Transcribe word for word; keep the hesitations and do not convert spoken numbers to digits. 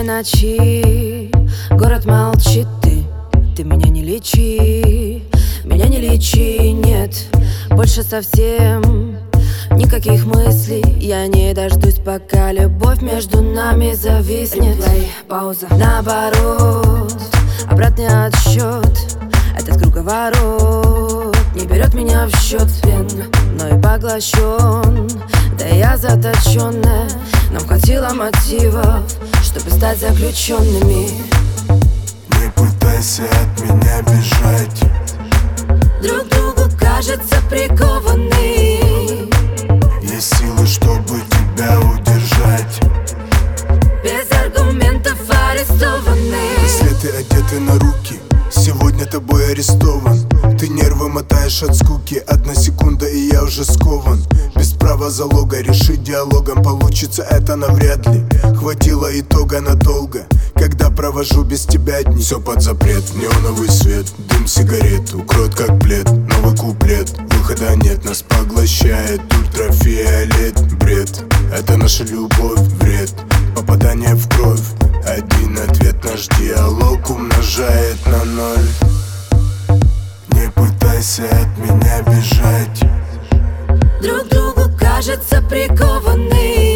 время ночи, город молчит, ты, ты меня не лечи, меня не лечи, нет, больше совсем никаких мыслей. Я не дождусь, пока любовь между нами зависнет. Реплей, пауза, наоборот, обратный отсчет. Этот круговорот не берет меня в счет. Плен, но и поглощен, да я заточенная. Нам хватило мотивов, чтобы стать заключенными. Не пытайся от меня бежать. Друг другу, кажется, прикованы. Есть силы, чтобы тебя удержать. Без аргументов арестованы. Если ты одеты на руки, сегодня тобой арестован. Ты нервы мотаешь от скуки. Одна секунда и я уже скован. Без права залога, решить диалогом получится это навряд ли. Хватило итога надолго, когда провожу без тебя дни. Все под запрет, неоновый свет, дым сигарет укроет как плед. Новый куплет, выхода нет, нас поглощает ультрафиолет. Бред, это наша любовь, вред, попадание в кровь. Один ответ, наш диалог умножает на ноль. Не пытайся от меня бежать. Друг другу, кажется, прикованы.